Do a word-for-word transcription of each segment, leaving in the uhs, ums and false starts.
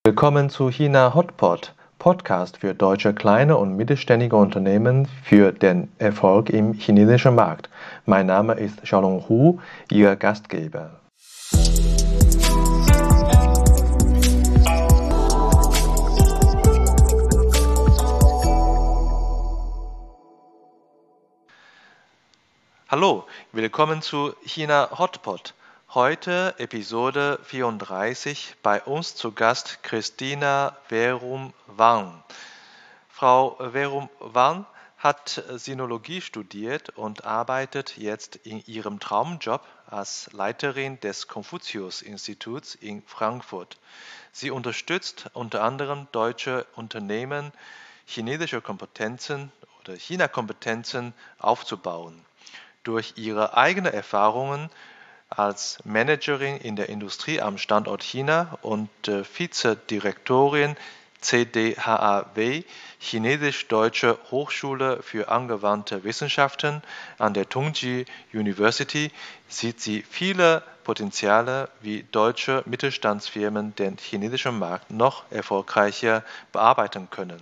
Willkommen zu China Hotpot, Podcast für deutsche kleine und mittelständige Unternehmen für den Erfolg im chinesischen Markt. Mein Name ist Xiaolong Hu, Ihr Gastgeber. Hallo, willkommen zu China Hotpot. Heute Episode vierunddreißig, bei uns zu Gast Christina Verum Wang. Frau Verum Wang hat Sinologie studiert und arbeitet jetzt in ihrem Traumjob als Leiterin des Konfuzius-Instituts in Frankfurt. Sie unterstützt unter anderem deutsche Unternehmen, chinesische Kompetenzen oder China-Kompetenzen aufzubauen. Durch ihre eigenen Erfahrungen als Managerin in der Industrie am Standort China und äh, Vizedirektorin C D H A W, Chinesisch-Deutsche Hochschule für angewandte Wissenschaften an der Tongji University, sieht sie viele Potenziale, wie deutsche Mittelstandsfirmen den chinesischen Markt noch erfolgreicher bearbeiten können.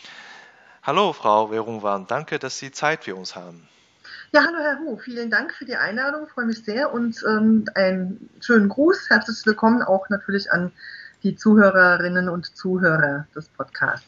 Hallo, Frau Verum Wang, danke, dass Sie Zeit für uns haben. Ja, hallo Herr Hu, vielen Dank für die Einladung, freue mich sehr und ähm, einen schönen Gruß, herzlich willkommen auch natürlich an die Zuhörerinnen und Zuhörer des Podcasts.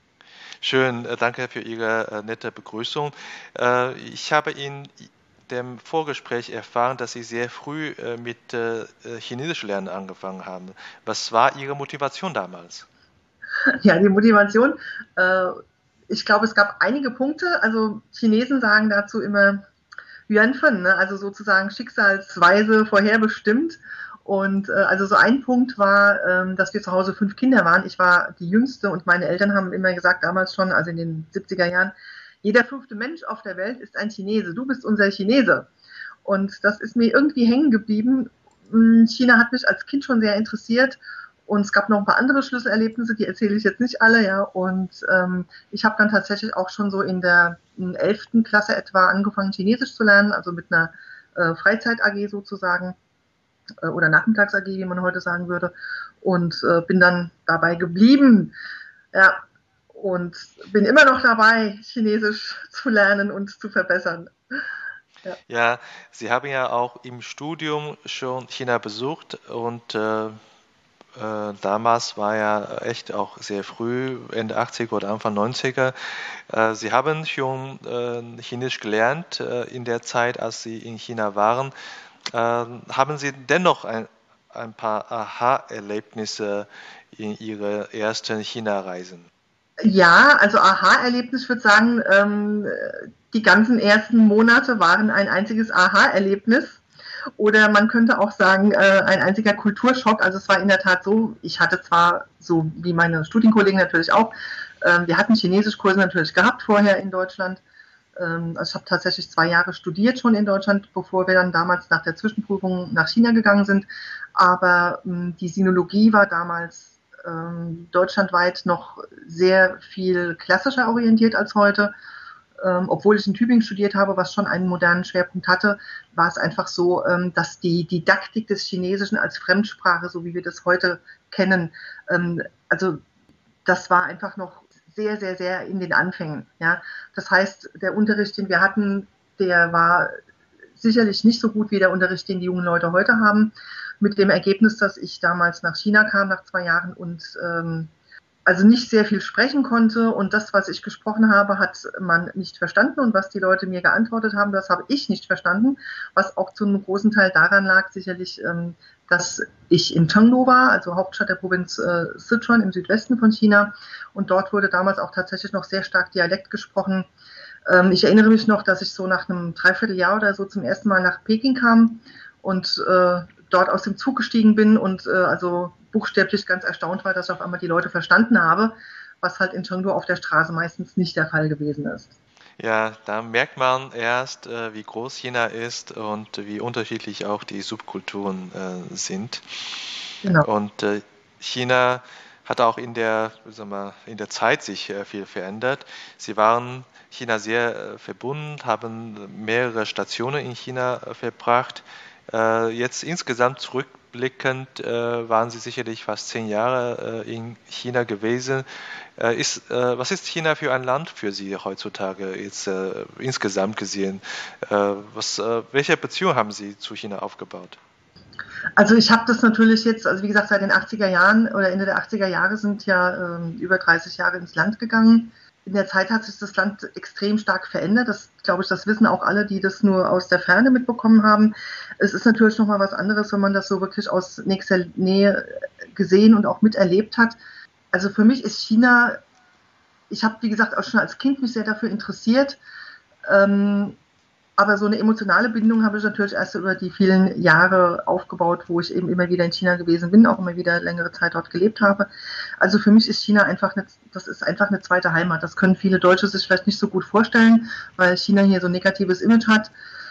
Schön, äh, danke für Ihre äh, nette Begrüßung. Äh, ich habe in dem Vorgespräch erfahren, dass Sie sehr früh äh, mit äh, Chinesisch lernen angefangen haben. Was war Ihre Motivation damals? Ja, die Motivation, äh, ich glaube, es gab einige Punkte, also Chinesen sagen dazu immer Yuanfen, ne? Also sozusagen schicksalsweise vorherbestimmt. Und äh, also so ein Punkt war, ähm, dass wir zu Hause fünf Kinder waren. Ich war die Jüngste und meine Eltern haben immer gesagt, damals schon, also in den siebziger Jahren, jeder fünfte Mensch auf der Welt ist ein Chinese. Du bist unser Chinese. Und das ist mir irgendwie hängen geblieben. China hat mich als Kind schon sehr interessiert. Und es gab noch ein paar andere Schlüsselerlebnisse, die erzähle ich jetzt nicht alle, ja. Und ähm, ich habe dann tatsächlich auch schon so in der elften Klasse etwa angefangen, Chinesisch zu lernen, also mit einer äh, Freizeit-A G sozusagen äh, oder Nachmittags-A G, wie man heute sagen würde. Und äh, bin dann dabei geblieben, ja. Und bin immer noch dabei, Chinesisch zu lernen und zu verbessern. Ja. Ja, Sie haben ja auch im Studium schon China besucht und äh Äh, damals war ja echt auch sehr früh, Ende achtziger oder Anfang neunziger. Äh, Sie haben schon äh, Chinesisch gelernt äh, in der Zeit, als Sie in China waren. Äh, haben Sie dennoch ein, ein paar Aha-Erlebnisse in Ihren ersten China-Reisen? Ja, also Aha-Erlebnis, ich würde sagen, ähm, die ganzen ersten Monate waren ein einziges Aha-Erlebnis. Oder man könnte auch sagen, äh, ein einziger Kulturschock. Also es war in der Tat so, ich hatte zwar, so wie meine Studienkollegen natürlich auch, äh, wir hatten Chinesischkurse natürlich gehabt vorher in Deutschland. Ähm, also ich habe tatsächlich zwei Jahre studiert schon in Deutschland, bevor wir dann damals nach der Zwischenprüfung nach China gegangen sind. Aber ähm, die Sinologie war damals ähm, deutschlandweit noch sehr viel klassischer orientiert als heute. Ähm, obwohl ich in Tübingen studiert habe, was schon einen modernen Schwerpunkt hatte, war es einfach so, ähm, dass die Didaktik des Chinesischen als Fremdsprache, so wie wir das heute kennen, ähm, also das war einfach noch sehr, sehr, sehr in den Anfängen. Ja? Das heißt, der Unterricht, den wir hatten, der war sicherlich nicht so gut wie der Unterricht, den die jungen Leute heute haben, mit dem Ergebnis, dass ich damals nach China kam, nach zwei Jahren und ähm, also nicht sehr viel sprechen konnte und das, was ich gesprochen habe, hat man nicht verstanden und was die Leute mir geantwortet haben, das habe ich nicht verstanden, was auch zu einem großen Teil daran lag, sicherlich, dass ich in Chengdu war, also Hauptstadt der Provinz äh, Sichuan im Südwesten von China und dort wurde damals auch tatsächlich noch sehr stark Dialekt gesprochen. Ähm, ich erinnere mich noch, dass ich so nach einem Dreivierteljahr oder so zum ersten Mal nach Peking kam und äh, dort aus dem Zug gestiegen bin und äh, also buchstäblich ganz erstaunt war, dass ich auf einmal die Leute verstanden habe, was halt in Chengdu auf der Straße meistens nicht der Fall gewesen ist. Ja, da merkt man erst, äh, wie groß China ist und wie unterschiedlich auch die Subkulturen äh, sind. Genau. Und äh, China hat auch in der, sagen wir, in der Zeit sich äh, viel verändert. Sie waren China sehr äh, verbunden, haben mehrere Stationen in China äh, verbracht. Äh, jetzt insgesamt zurückblickend äh, waren Sie sicherlich fast zehn Jahre äh, in China gewesen. Äh, ist, äh, was ist China für ein Land für Sie heutzutage, jetzt äh, insgesamt gesehen? Äh, was, äh, welche Beziehung haben Sie zu China aufgebaut? Also ich habe das natürlich jetzt, also wie gesagt, seit den achtziger Jahren oder Ende der achtziger Jahre sind ja ähm, über dreißig Jahre ins Land gegangen. In der Zeit hat sich das Land extrem stark verändert. Das, glaube ich, das wissen auch alle, die das nur aus der Ferne mitbekommen haben. Es ist natürlich nochmal was anderes, wenn man das so wirklich aus nächster Nähe gesehen und auch miterlebt hat. Also für mich ist China, ich habe, wie gesagt, auch schon als Kind mich sehr dafür interessiert. Ähm, Aber so eine emotionale Bindung habe ich natürlich erst über die vielen Jahre aufgebaut, wo ich eben immer wieder in China gewesen bin, auch immer wieder längere Zeit dort gelebt habe. Also für mich ist China einfach eine, das ist einfach eine zweite Heimat. Das können viele Deutsche sich vielleicht nicht so gut vorstellen, weil China hier so ein negatives Image hat.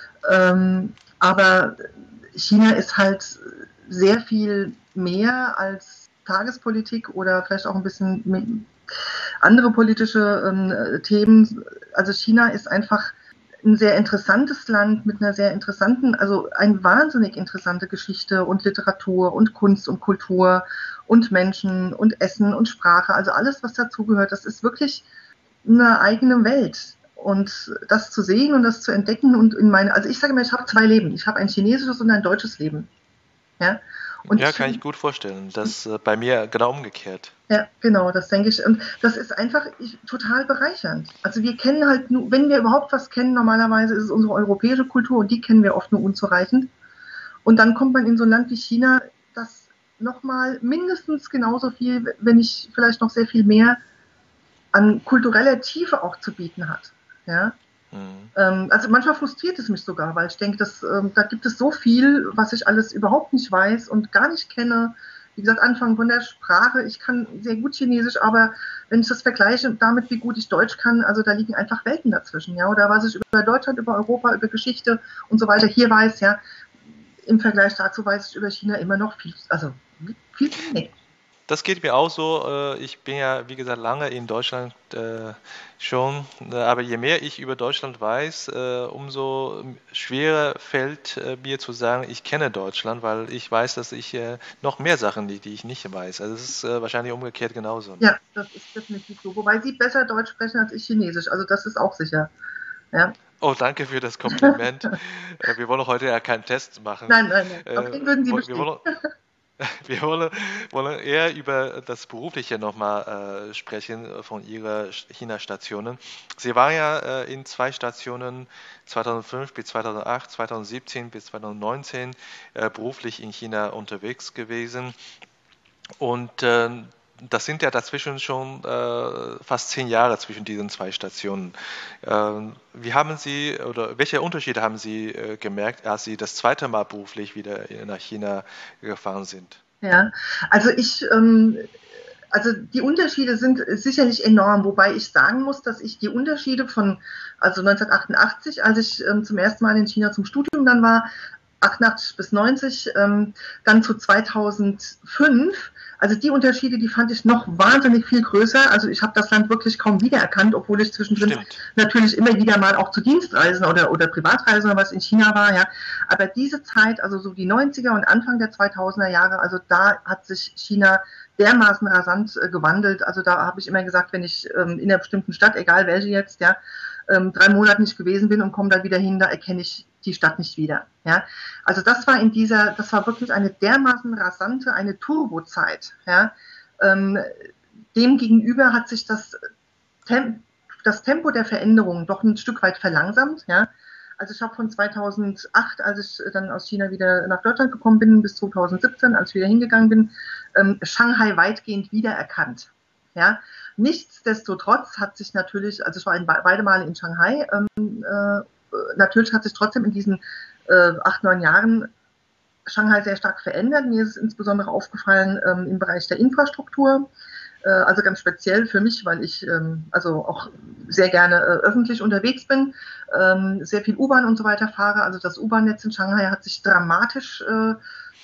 Aber China ist halt sehr viel mehr als Tagespolitik oder vielleicht auch ein bisschen andere politische Themen. Also China ist einfach ein sehr interessantes Land mit einer sehr interessanten, also eine wahnsinnig interessante Geschichte und Literatur und Kunst und Kultur und Menschen und Essen und Sprache, also alles, was dazugehört, das ist wirklich eine eigene Welt. Und das zu sehen und das zu entdecken und in meine, also ich sage mir, ich habe zwei Leben. Ich habe ein chinesisches und ein deutsches Leben. Ja, und Ja, ich kann find, ich gut vorstellen. Das äh, bei mir genau umgekehrt. Ja, genau, das denke ich. Und das ist einfach ich, total bereichernd. Also wir kennen halt nur, wenn wir überhaupt was kennen, normalerweise ist es unsere europäische Kultur und die kennen wir oft nur unzureichend. Und dann kommt man in so ein Land wie China, das nochmal mindestens genauso viel, wenn nicht vielleicht noch sehr viel mehr an kultureller Tiefe auch zu bieten hat. Ja? Mhm. Ähm, also manchmal frustriert es mich sogar, weil ich denke, dass, ähm, da gibt es so viel, was ich alles überhaupt nicht weiß und gar nicht kenne. Wie gesagt, anfangen von der Sprache. Ich kann sehr gut Chinesisch, aber wenn ich das vergleiche damit, wie gut ich Deutsch kann, also da liegen einfach Welten dazwischen, ja. Oder was ich über Deutschland, über Europa, über Geschichte und so weiter hier weiß, ja. Im Vergleich dazu weiß ich über China immer noch viel, also viel zu wenig. Das geht mir auch so. äh, Ich bin ja, wie gesagt, lange in Deutschland äh, schon. äh, Aber je mehr ich über Deutschland weiß, äh, umso schwerer fällt äh, mir zu sagen, ich kenne Deutschland, weil ich weiß, dass ich äh, noch mehr Sachen, die, die ich nicht weiß. Also es ist äh, wahrscheinlich umgekehrt genauso. Ne? Ja, das ist definitiv so. Wobei Sie besser Deutsch sprechen als ich Chinesisch. Also das ist auch sicher. Ja. Oh, danke für das Kompliment. Äh, Wir wollen heute ja keinen Test machen. Nein, nein, nein. Auf Äh, den würden Sie wo- Wir bestehen. wollen, Wir wollen, wollen eher über das Berufliche nochmal äh, sprechen äh, von Ihrer China-Stationen. Sie waren ja äh, in zwei Stationen zweitausendfünf bis zweitausendacht, zweitausendsiebzehn bis zweitausendneunzehn äh, beruflich in China unterwegs gewesen. Und äh, das sind ja dazwischen schon äh, fast zehn Jahre zwischen diesen zwei Stationen. Ähm, wie haben Sie oder welche Unterschiede haben Sie äh, gemerkt, als Sie das zweite Mal beruflich wieder nach China gefahren sind? Ja, also ich, ähm, also die Unterschiede sind sicherlich enorm, wobei ich sagen muss, dass ich die Unterschiede von, also neunzehnhundertachtundachtzig, als ich ähm, zum ersten Mal in China zum Studium dann war, achtundachtzig bis neunzig, ähm, dann zu zweitausendfünf. Also die Unterschiede, die fand ich noch wahnsinnig viel größer. Also ich habe das Land wirklich kaum wiedererkannt, obwohl ich zwischendrin Stimmt. natürlich immer wieder mal auch zu Dienstreisen oder, oder Privatreisen oder was in China war. Ja. Aber diese Zeit, also so die neunziger und Anfang der zweitausender Jahre, also da hat sich China dermaßen rasant äh, gewandelt. Also da habe ich immer gesagt, wenn ich ähm, in einer bestimmten Stadt, egal welche jetzt, ja, ähm, drei Monate nicht gewesen bin und komme da wieder hin, da erkenne ich die Stadt nicht wieder. Ja? Also das war in dieser, das war wirklich eine dermaßen rasante, eine Turbozeit. Ja? Ähm, demgegenüber hat sich das, Tem das Tempo der Veränderung doch ein Stück weit verlangsamt. Ja? Also ich habe von zweitausendacht, als ich dann aus China wieder nach Deutschland gekommen bin, bis zweitausendsiebzehn, als ich wieder hingegangen bin, ähm, Shanghai weitgehend wiedererkannt. Ja? Nichtsdestotrotz hat sich natürlich, also ich war in, beide Male in Shanghai, ähm, äh, natürlich hat sich trotzdem in diesen äh, acht, neun Jahren Shanghai sehr stark verändert. Mir ist es insbesondere aufgefallen ähm, im Bereich der Infrastruktur, äh, also ganz speziell für mich, weil ich ähm, also auch sehr gerne äh, öffentlich unterwegs bin, ähm, sehr viel U-Bahn und so weiter fahre. Also das U-Bahn-Netz in Shanghai hat sich dramatisch äh,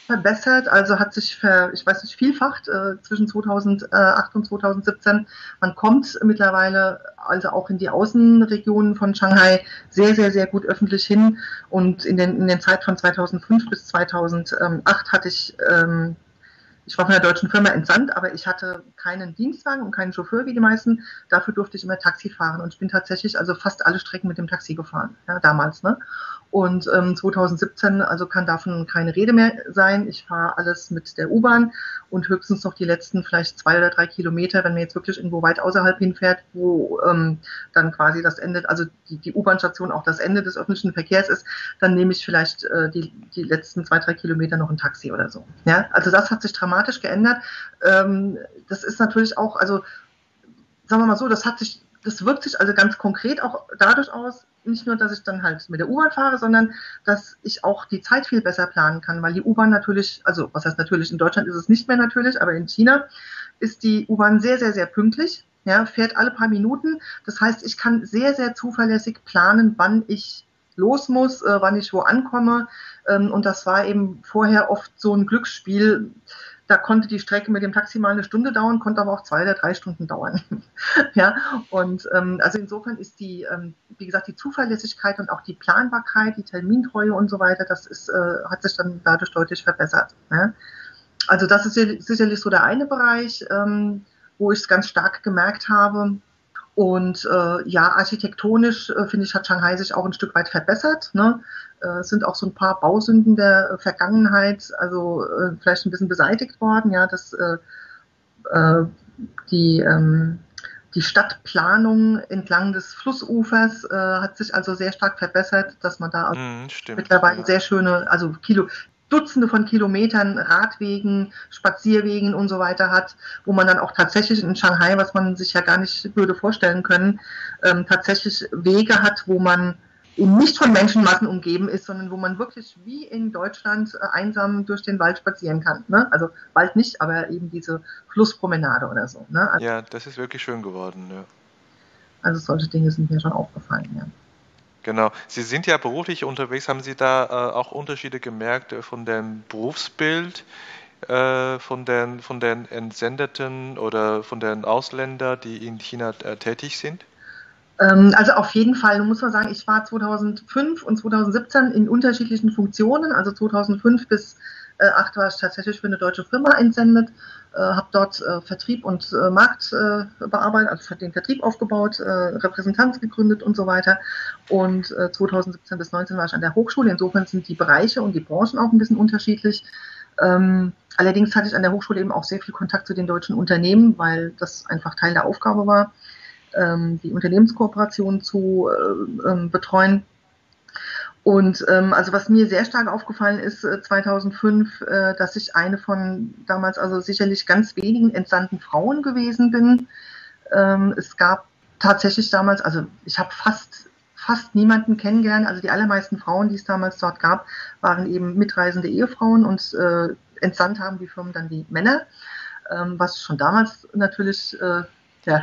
verbessert, also hat sich, ver, ich weiß nicht, vielfacht äh, zwischen zweitausendacht und zweitausendsiebzehn. Man kommt mittlerweile also auch in die Außenregionen von Shanghai sehr, sehr, sehr gut öffentlich hin. Und in den, in den Zeit von zweitausendfünf bis zweitausendacht hatte ich ähm, Ich war von der deutschen Firma entsandt, aber ich hatte keinen Dienstwagen und keinen Chauffeur wie die meisten. Dafür durfte ich immer Taxi fahren und ich bin tatsächlich also fast alle Strecken mit dem Taxi gefahren, ja, damals. Ne? Und ähm, zweitausendsiebzehn, also kann davon keine Rede mehr sein. Ich fahre alles mit der U-Bahn und höchstens noch die letzten vielleicht zwei oder drei Kilometer, wenn man jetzt wirklich irgendwo weit außerhalb hinfährt, wo ähm, dann quasi das Ende, also die, die U-Bahn-Station auch das Ende des öffentlichen Verkehrs ist, dann nehme ich vielleicht äh, die, die letzten zwei, drei Kilometer noch ein Taxi oder so. Ja? Also das hat sich dramatisch geändert. Ähm, das ist natürlich auch, also sagen wir mal so, das hat sich, das wirkt sich also ganz konkret auch dadurch aus, nicht nur, dass ich dann halt mit der U-Bahn fahre, sondern dass ich auch die Zeit viel besser planen kann, weil die U-Bahn natürlich, also was heißt natürlich, in Deutschland ist es nicht mehr natürlich, aber in China ist die U-Bahn sehr, sehr, sehr pünktlich, ja, fährt alle paar Minuten. Das heißt, ich kann sehr, sehr zuverlässig planen, wann ich los muss, äh, wann ich wo ankomme. Ähm, und das war eben vorher oft so ein Glücksspiel. Da konnte die Strecke mit dem Taxi mal eine Stunde dauern, konnte aber auch zwei oder drei Stunden dauern. Ja, und ähm, also insofern ist die, ähm, wie gesagt, die Zuverlässigkeit und auch die Planbarkeit, die Termintreue und so weiter, das ist, äh, hat sich dann dadurch deutlich verbessert. Ja? Also das ist sicherlich so der eine Bereich, ähm, wo ich es ganz stark gemerkt habe. Und äh, ja, architektonisch äh, finde ich, hat Shanghai sich auch ein Stück weit verbessert. Ne? Äh, es sind auch so ein paar Bausünden der Vergangenheit, also äh, vielleicht ein bisschen beseitigt worden. Ja, dass äh, äh, die, ähm, die Stadtplanung entlang des Flussufers äh, hat sich also sehr stark verbessert, dass man da Mm, stimmt, mittlerweile ja. sehr schöne, also Kilo, Dutzende von Kilometern Radwegen, Spazierwegen und so weiter hat, wo man dann auch tatsächlich in Shanghai, was man sich ja gar nicht würde vorstellen können, ähm, tatsächlich Wege hat, wo man eben nicht von Menschenmassen umgeben ist, sondern wo man wirklich wie in Deutschland äh, einsam durch den Wald spazieren kann. Ne? Also Wald nicht, aber eben diese Flusspromenade oder so. Ne? Also, Ja, das ist wirklich schön geworden. Ja. also solche Dinge sind mir schon aufgefallen. Ja. Genau. Sie sind ja beruflich unterwegs. Haben Sie da äh, auch Unterschiede gemerkt äh, von dem Berufsbild, äh, von den, von den Entsendeten oder von den Ausländern, die in China äh, tätig sind? Ähm, also auf jeden Fall, muss man sagen, ich war zweitausendfünf und zweitausendsiebzehn in unterschiedlichen Funktionen. Also zweitausendfünf bis zweitausendacht war ich tatsächlich für eine deutsche Firma entsendet, äh, habe dort äh, Vertrieb und äh, Markt äh, bearbeitet, also den Vertrieb aufgebaut, äh, Repräsentanz gegründet und so weiter. Und äh, zweitausendsiebzehn bis zweitausendneunzehn war ich an der Hochschule. Insofern sind die Bereiche und die Branchen auch ein bisschen unterschiedlich. Ähm, allerdings hatte ich an der Hochschule eben auch sehr viel Kontakt zu den deutschen Unternehmen, weil das einfach Teil der Aufgabe war, ähm, die Unternehmenskooperation zu äh, ähm, betreuen. Und ähm, also was mir sehr stark aufgefallen ist äh, zweitausendfünf, äh, dass ich eine von damals also sicherlich ganz wenigen entsandten Frauen gewesen bin. Ähm, es gab tatsächlich damals, also ich habe fast fast niemanden kennengelernt. Also die allermeisten Frauen, die es damals dort gab, waren eben mitreisende Ehefrauen und äh, entsandt haben die Firmen dann die Männer, ähm, was schon damals natürlich äh, ja,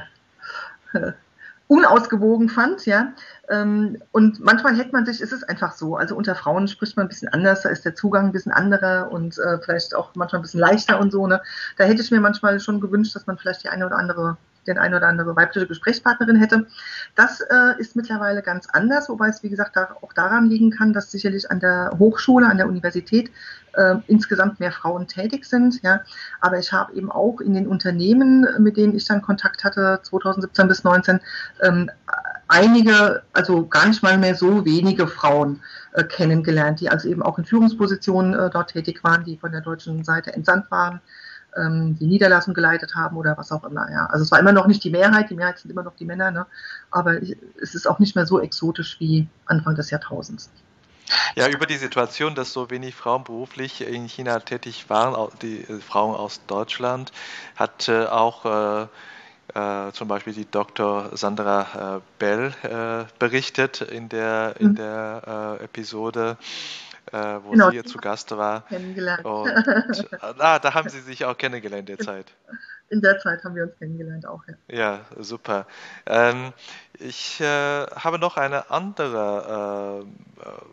unausgewogen fand, ja. Und manchmal hätte man sich, es ist einfach so, also unter Frauen spricht man ein bisschen anders, da ist der Zugang ein bisschen anderer und äh, vielleicht auch manchmal ein bisschen leichter und so, ne. Da hätte ich mir manchmal schon gewünscht, dass man vielleicht die eine oder andere, den eine oder andere weibliche Gesprächspartnerin hätte. Das äh, ist mittlerweile ganz anders, wobei es, wie gesagt, da, auch daran liegen kann, dass sicherlich an der Hochschule, an der Universität äh, insgesamt mehr Frauen tätig sind, ja. Aber ich habe eben auch in den Unternehmen, mit denen ich dann Kontakt hatte, zweitausendsiebzehn bis neunzehn, ähm, einige, also gar nicht mal mehr so wenige Frauen äh, kennengelernt, die also eben auch in Führungspositionen äh, dort tätig waren, die von der deutschen Seite entsandt waren, ähm, die Niederlassung geleitet haben oder was auch immer. Ja. Also es war immer noch nicht die Mehrheit, die Mehrheit sind immer noch die Männer, ne? Aber ich, es ist auch nicht mehr so exotisch wie Anfang des Jahrtausends. Ja, über die Situation, dass so wenig Frauen beruflich in China tätig waren, die äh, Frauen aus Deutschland, hat äh, auch äh, äh, zum Beispiel die Doktor Sandra äh, Bell äh, berichtet in der, in der äh, Episode, äh, wo Genau, sie zu Gast war. kennengelernt. Und ah, da haben sie sich auch kennengelernt derzeit. In der Zeit haben wir uns kennengelernt auch, ja. Ja, super. Ähm, ich äh, habe noch eine andere äh,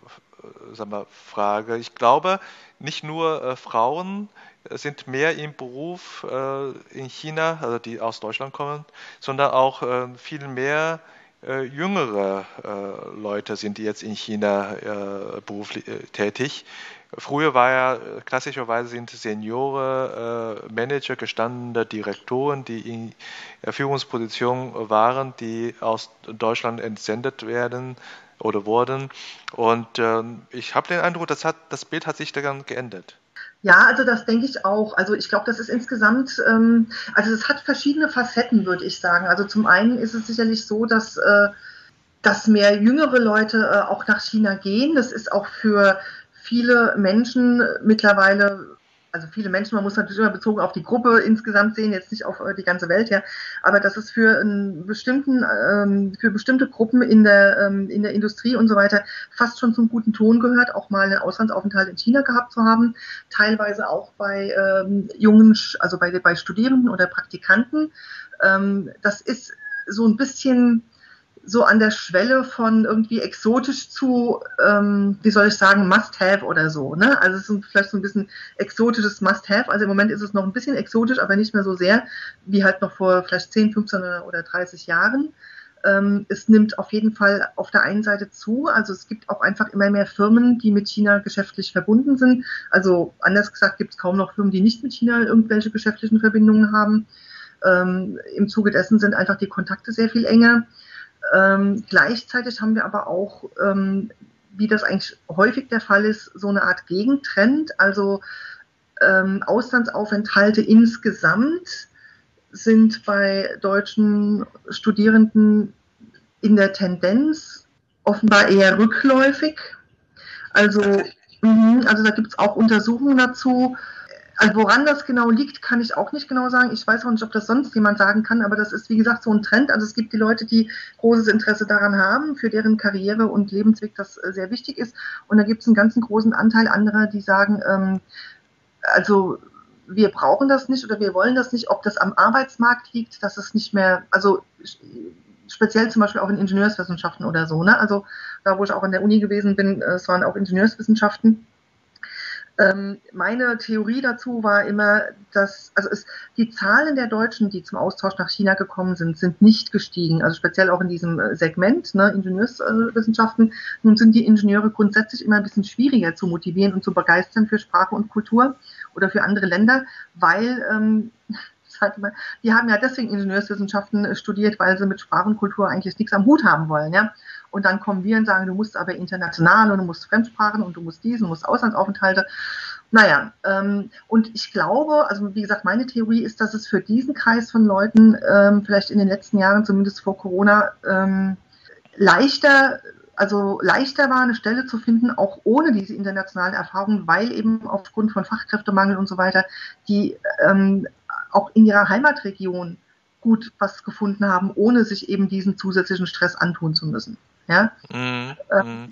sag mal, Frage. Ich glaube, nicht nur äh, Frauen sind mehr im Beruf äh, in China, also die aus Deutschland kommen, sondern auch äh, viel mehr äh, jüngere äh, Leute sind jetzt in China äh, beruflich äh, tätig. Früher war ja äh, klassischerweise sind Seniore, äh, Manager, gestandene Direktoren, die in äh, Führungspositionen waren, die aus Deutschland entsendet werden oder wurden. Und ähm, ich habe den Eindruck, das, hat, das Bild hat sich daran geändert. Ja, also das denke ich auch. Also ich glaube, das ist insgesamt, ähm, also es hat verschiedene Facetten, würde ich sagen. Also zum einen ist es sicherlich so, dass, äh, dass mehr jüngere Leute äh, auch nach China gehen. Das ist auch für viele Menschen mittlerweile, also viele Menschen, man muss natürlich immer bezogen auf die Gruppe insgesamt sehen, jetzt nicht auf äh, die ganze Welt, ja, aber dass es für einen bestimmten, ähm, für bestimmte Gruppen in der, ähm, in der Industrie und so weiter fast schon zum guten Ton gehört, auch mal einen Auslandsaufenthalt in China gehabt zu haben, teilweise auch bei ähm, jungen, also bei, bei Studierenden oder Praktikanten. Ähm, das ist so ein bisschen so an der Schwelle von irgendwie exotisch zu, ähm, wie soll ich sagen, Must-Have oder so. Ne? Also es ist vielleicht so ein bisschen exotisches Must-Have. Also im Moment ist es noch ein bisschen exotisch, aber nicht mehr so sehr wie halt noch vor vielleicht zehn, fünfzehn oder dreißig Jahren. Ähm, es nimmt auf jeden Fall auf der einen Seite zu. Also es gibt auch einfach immer mehr Firmen, die mit China geschäftlich verbunden sind. Also anders gesagt gibt es kaum noch Firmen, die nicht mit China irgendwelche geschäftlichen Verbindungen haben. Ähm, Im Zuge dessen sind einfach die Kontakte sehr viel enger. Ähm, gleichzeitig haben wir aber auch, ähm, wie das eigentlich häufig der Fall ist, so eine Art Gegentrend. Also ähm, Auslandsaufenthalte insgesamt sind bei deutschen Studierenden in der Tendenz offenbar eher rückläufig. Also, mh, also da gibt es auch Untersuchungen dazu. Also woran das genau liegt, kann ich auch nicht genau sagen. Ich weiß auch nicht, ob das sonst jemand sagen kann, aber das ist, wie gesagt, so ein Trend. Also es gibt die Leute, die großes Interesse daran haben, für deren Karriere und Lebensweg das sehr wichtig ist. Und da gibt es einen ganzen großen Anteil anderer, die sagen, ähm, also wir brauchen das nicht oder wir wollen das nicht. Ob das am Arbeitsmarkt liegt, dass es nicht mehr, also speziell zum Beispiel auch in Ingenieurswissenschaften oder so. Ne? Also da, wo ich auch an der Uni gewesen bin, es waren auch Ingenieurswissenschaften. Ähm, meine Theorie dazu war immer, dass also es, die Zahlen der Deutschen, die zum Austausch nach China gekommen sind, sind nicht gestiegen. Also speziell auch in diesem Segment, ne, Ingenieurswissenschaften. Nun sind die Ingenieure grundsätzlich immer ein bisschen schwieriger zu motivieren und zu begeistern für Sprache und Kultur oder für andere Länder, weil ähm, sag mal, die haben ja deswegen Ingenieurswissenschaften studiert, weil sie mit Sprache und Kultur eigentlich nichts am Hut haben wollen, ja. Und dann kommen wir und sagen, du musst aber international und du musst Fremdsprachen und du musst diesen, du musst Auslandsaufenthalte. Naja, ähm, und ich glaube, also wie gesagt, meine Theorie ist, dass es für diesen Kreis von Leuten ähm, vielleicht in den letzten Jahren, zumindest vor Corona, ähm, leichter, also leichter war, eine Stelle zu finden, auch ohne diese internationalen Erfahrungen, weil eben aufgrund von Fachkräftemangel und so weiter, die ähm, auch in ihrer Heimatregion gut was gefunden haben, ohne sich eben diesen zusätzlichen Stress antun zu müssen. Ja, Mm, mm.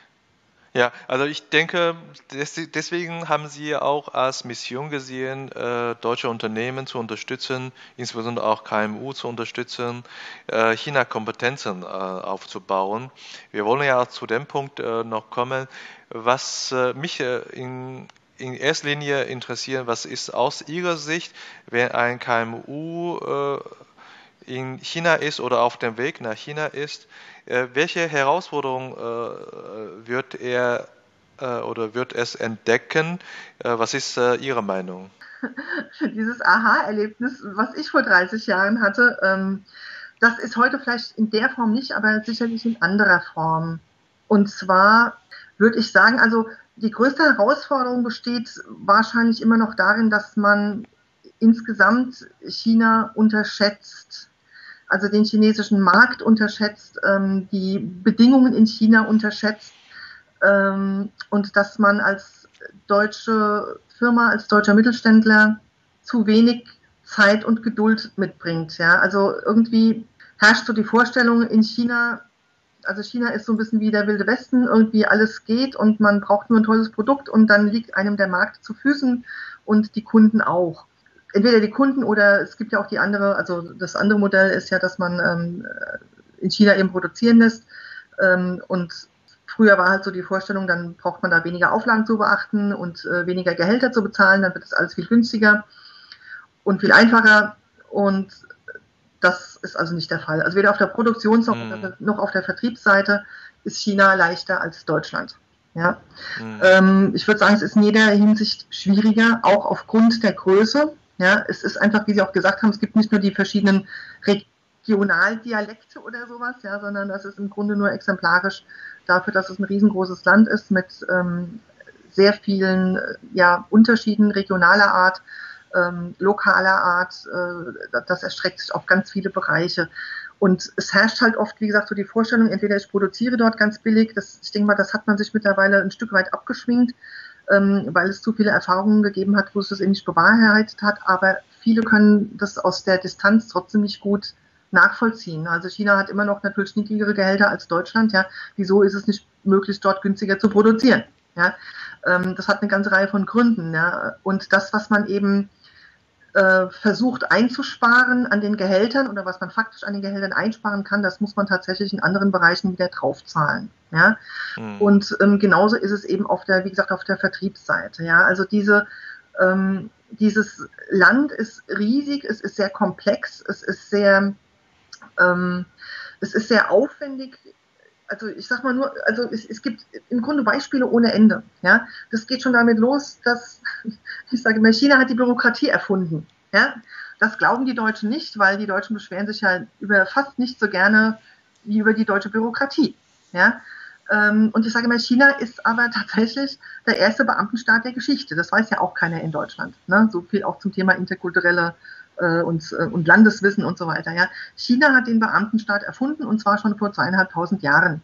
Ja, also ich denke, des- deswegen haben Sie auch als Mission gesehen, äh, deutsche Unternehmen zu unterstützen, insbesondere auch K M U zu unterstützen, äh, China-Kompetenzen äh, aufzubauen. Wir wollen ja auch zu dem Punkt äh, noch kommen, was äh, mich äh, in, in erster Linie interessiert, was ist aus Ihrer Sicht, wenn ein K M U äh, in China ist oder auf dem Weg nach China ist, äh, welche Herausforderungen äh, wird er äh, oder wird es entdecken? Äh, was ist äh, Ihre Meinung? dieses Aha-Erlebnis, was ich vor dreißig Jahren hatte, ähm, das ist heute vielleicht in der Form nicht, aber sicherlich in anderer Form. Und zwar würde ich sagen, also die größte Herausforderung besteht wahrscheinlich immer noch darin, dass man insgesamt China unterschätzt, also den chinesischen Markt unterschätzt, ähm, die Bedingungen in China unterschätzt ähm, und dass man als deutsche Firma, als deutscher Mittelständler zu wenig Zeit und Geduld mitbringt. Ja? Also irgendwie herrscht so die Vorstellung in China, also China ist so ein bisschen wie der Wilde Westen, irgendwie alles geht und man braucht nur ein tolles Produkt und dann liegt einem der Markt zu Füßen und die Kunden auch. Entweder die Kunden oder es gibt ja auch die andere, also das andere Modell ist ja, dass man ähm, in China eben produzieren lässt ähm, und früher war halt so die Vorstellung, dann braucht man da weniger Auflagen zu beachten und äh, weniger Gehälter zu bezahlen, dann wird das alles viel günstiger und viel einfacher. Und das ist also nicht der Fall. Also weder auf der Produktions- Mhm. noch auf der Vertriebsseite ist China leichter als Deutschland. Ja? Mhm. Ähm, ich würde sagen, es ist in jeder Hinsicht schwieriger, auch aufgrund der Größe. Ja? Es ist einfach, wie Sie auch gesagt haben, es gibt nicht nur die verschiedenen Regionaldialekte oder sowas, ja, sondern das ist im Grunde nur exemplarisch dafür, dass es ein riesengroßes Land ist mit ähm, sehr vielen ja, Unterschieden regionaler Art, ähm, lokaler Art. Äh, das erstreckt sich auf ganz viele Bereiche. Und es herrscht halt oft, wie gesagt, so die Vorstellung, entweder ich produziere dort ganz billig, das, ich denke mal, das hat man sich mittlerweile ein Stück weit abgeschminkt, ähm, weil es zu viele Erfahrungen gegeben hat, wo es das eben nicht bewahrheitet hat, aber viele können das aus der Distanz trotzdem nicht gut nachvollziehen. Also China hat immer noch natürlich niedrigere Gehälter als Deutschland, ja. Wieso ist es nicht möglich, dort günstiger zu produzieren? Ja? Ähm, das hat eine ganze Reihe von Gründen, ja. Und das, was man eben äh, versucht einzusparen an den Gehältern oder was man faktisch an den Gehältern einsparen kann, das muss man tatsächlich in anderen Bereichen wieder draufzahlen. Ja? Mhm. Und ähm, genauso ist es eben auf der, wie gesagt, auf der Vertriebsseite. Ja? Also diese, ähm, dieses Land ist riesig, es ist sehr komplex, es ist sehr, ähm, es ist sehr aufwendig. Also ich sag mal nur, also es, es gibt im Grunde Beispiele ohne Ende. Ja? Das geht schon damit los, dass, ich sage mal, China hat die Bürokratie erfunden. Ja? Das glauben die Deutschen nicht, weil die Deutschen beschweren sich ja über fast nicht so gerne wie über die deutsche Bürokratie. Ja? Und ich sage mal, China ist aber tatsächlich der erste Beamtenstaat der Geschichte. Das weiß ja auch keiner in Deutschland. Ne? So viel auch zum Thema interkulturelle und, und Landeswissen und so weiter. Ja. China hat den Beamtenstaat erfunden und zwar schon vor zweieinhalbtausend Jahren.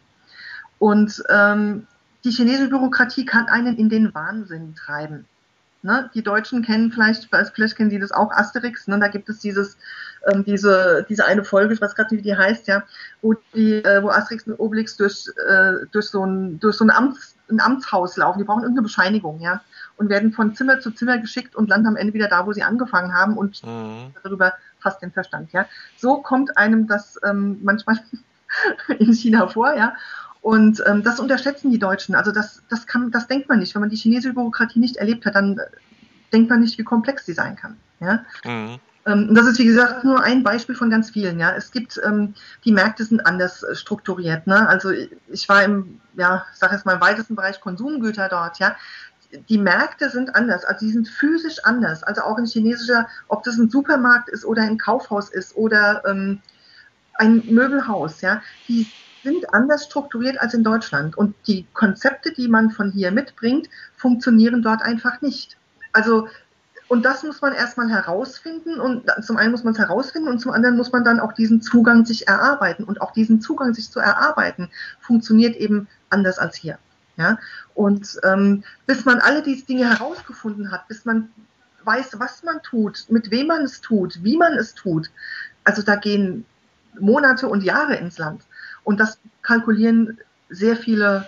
Und ähm, die chinesische Bürokratie kann einen in den Wahnsinn treiben. Ne? Die Deutschen kennen vielleicht, vielleicht kennen Sie das auch, Asterix, ne? Da gibt es dieses, ähm, diese, diese eine Folge, ich weiß gerade nicht, wie die heißt, ja, wo, die, äh, wo Asterix und Obelix durch, äh, durch so ein, durch so ein, Amts, ein Amtshaus laufen. Die brauchen irgendeine Bescheinigung, ja, und werden von Zimmer zu Zimmer geschickt und landen am Ende wieder da, wo sie angefangen haben und mhm. darüber fast den Verstand, ja. So kommt einem das ähm, manchmal in China vor, ja. Und ähm, das unterschätzen die Deutschen. Also das, das, kann, das denkt man nicht. Wenn man die chinesische Bürokratie nicht erlebt hat, dann denkt man nicht, wie komplex sie sein kann. Ja? Mhm. Ähm, das ist, wie gesagt, nur ein Beispiel von ganz vielen. Ja? Es gibt, ähm, die Märkte sind anders äh, strukturiert. Ne? Also ich war im, ja, ich sage jetzt mal im weitesten Bereich Konsumgüter dort. Ja? Die Märkte sind anders, also die sind physisch anders. Also auch ein chinesischer, ob das ein Supermarkt ist oder ein Kaufhaus ist oder ähm, ein Möbelhaus, ja, die sind anders strukturiert als in Deutschland. Und die Konzepte, die man von hier mitbringt, funktionieren dort einfach nicht. Also, und das muss man erstmal herausfinden. Und zum einen muss man es herausfinden und zum anderen muss man dann auch diesen Zugang sich erarbeiten. Und auch diesen Zugang sich zu erarbeiten, funktioniert eben anders als hier. Ja? Und ähm, bis man alle diese Dinge herausgefunden hat, bis man weiß, was man tut, mit wem man es tut, wie man es tut, also da gehen Monate und Jahre ins Land. Und das kalkulieren sehr viele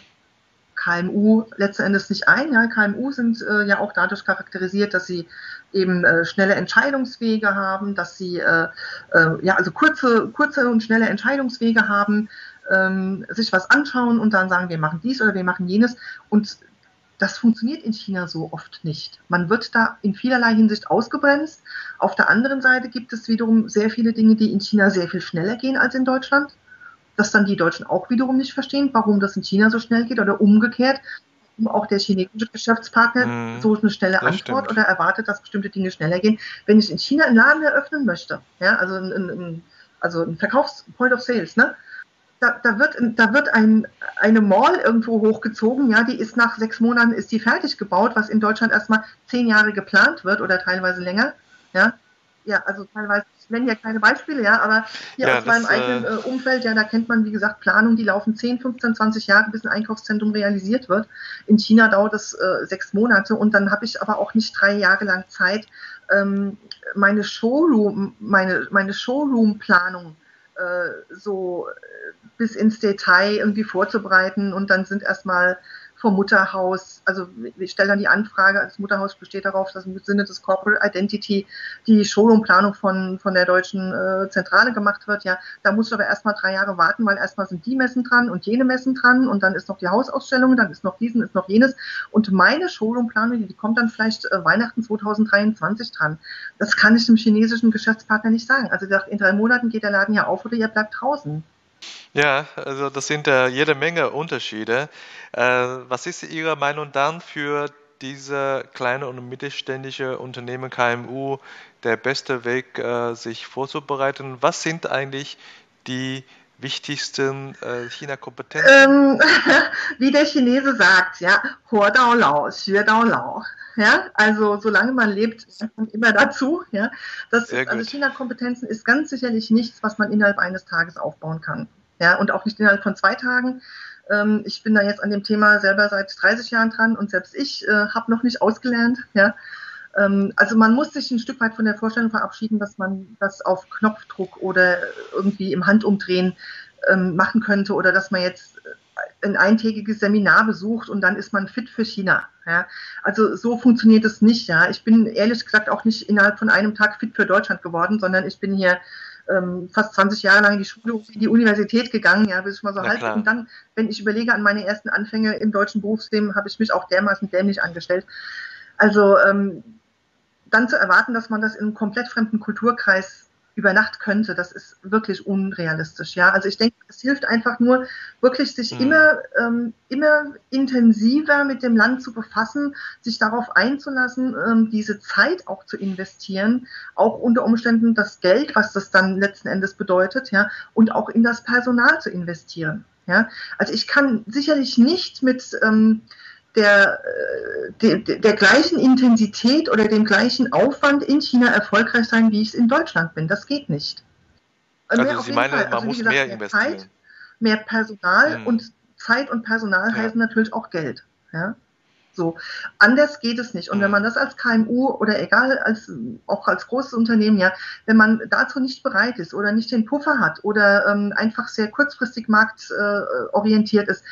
K M U letzten Endes nicht ein. Ja, K M U sind äh, ja auch dadurch charakterisiert, dass sie eben äh, schnelle Entscheidungswege haben, dass sie äh, äh, ja also kurze, kurze und schnelle Entscheidungswege haben, ähm, sich was anschauen und dann sagen, wir machen dies oder wir machen jenes. Und das funktioniert in China so oft nicht. Man wird da in vielerlei Hinsicht ausgebremst. Auf der anderen Seite gibt es wiederum sehr viele Dinge, die in China sehr viel schneller gehen als in Deutschland. Das dann die Deutschen auch wiederum nicht verstehen, warum das in China so schnell geht oder umgekehrt. Auch der chinesische Geschäftspartner mm, so eine schnelle Antwort stimmt. Oder erwartet, dass bestimmte Dinge schneller gehen. Wenn ich in China einen Laden eröffnen möchte, ja, also ein, ein, also ein Verkaufs-Point of Sales, ne? Da, da wird, da wird ein, eine Mall irgendwo hochgezogen, ja, die ist nach sechs Monaten ist die fertig gebaut, was in Deutschland erstmal zehn Jahre geplant wird oder teilweise länger, ja. Ja, also teilweise, ich nenne ja keine Beispiele, ja, aber hier ja, aus meinem eigenen äh, Umfeld, ja, da kennt man, wie gesagt, Planungen, die laufen zehn, fünfzehn, zwanzig Jahre, bis ein Einkaufszentrum realisiert wird. In China dauert es äh, sechs Monate und dann habe ich aber auch nicht drei Jahre lang Zeit, ähm, meine Showroom, meine, meine Showroom-Planung äh, so bis ins Detail irgendwie vorzubereiten und dann sind erstmal vom Mutterhaus. Also wir stellen dann die Anfrage, das Mutterhaus besteht darauf, dass im Sinne des Corporate Identity die Showroom-Planung von, von der deutschen äh, Zentrale gemacht wird. Ja, da musst du aber erstmal drei Jahre warten, weil erstmal sind die Messen dran und jene Messen dran und dann ist noch die Hausausstellung, dann ist noch diesen, ist noch jenes. Und meine Showroom-Planung, die kommt dann vielleicht äh, Weihnachten zweitausenddreiundzwanzig dran. Das kann ich dem chinesischen Geschäftspartner nicht sagen. Also der sagt, in drei Monaten geht der Laden ja auf oder ihr bleibt draußen. Ja, also das sind äh, jede Menge Unterschiede. Äh, was ist Ihrer Meinung dann für diese kleine und mittelständische Unternehmen K M U der beste Weg, äh, sich vorzubereiten? Was sind eigentlich die wichtigsten äh, China-Kompetenzen? Ähm, wie der Chinese sagt, ja, Huo Dao Lao, Xue Dao Lao. Ja, also solange man lebt, kommt immer dazu. Ja, das Sehr ist, also gut. China-Kompetenzen ist ganz sicherlich nichts, was man innerhalb eines Tages aufbauen kann. Ja, und auch nicht innerhalb von zwei Tagen. Ähm, ich bin da jetzt an dem Thema selber seit dreißig Jahren dran und selbst ich äh, habe noch nicht ausgelernt. Ja, ähm, also man muss sich ein Stück weit von der Vorstellung verabschieden, dass man das auf Knopfdruck oder irgendwie im Handumdrehen ähm, machen könnte oder dass man jetzt ein eintägiges Seminar besucht und dann ist man fit für China. Ja? Also so funktioniert es nicht. Ja? Ich bin ehrlich gesagt auch nicht innerhalb von einem Tag fit für Deutschland geworden, sondern ich bin hier ähm, fast zwanzig Jahre lang in die Schule, in die Universität gegangen, ja, bis ich mal so Na halb. klar. Und dann, wenn ich überlege an meine ersten Anfänge im deutschen Berufsleben, habe ich mich auch dermaßen dämlich angestellt. Also ähm, dann zu erwarten, dass man das in einem komplett fremden Kulturkreis über Nacht könnte, das ist wirklich unrealistisch. Ja, also ich denke, es hilft einfach nur, wirklich sich Hm. immer, ähm, immer intensiver mit dem Land zu befassen, sich darauf einzulassen, ähm, diese Zeit auch zu investieren, auch unter Umständen das Geld, was das dann letzten Endes bedeutet, ja, und auch in das Personal zu investieren. Ja, also ich kann sicherlich nicht mit ähm, der, der, der gleichen Intensität oder dem gleichen Aufwand in China erfolgreich sein, wie ich es in Deutschland bin. Das geht nicht. Also Mehr auf Sie jeden meinen, Fall. man Also wie muss gesagt, mehr mehr investieren. Zeit, mehr Personal Hm. und Zeit und Personal Ja. heißen natürlich auch Geld. Ja? So. Anders geht es nicht. Und wenn Hm. man das als K M U oder egal, als, auch als großes Unternehmen, ja, wenn man dazu nicht bereit ist oder nicht den Puffer hat oder ähm, einfach sehr kurzfristig marktorientiert ist,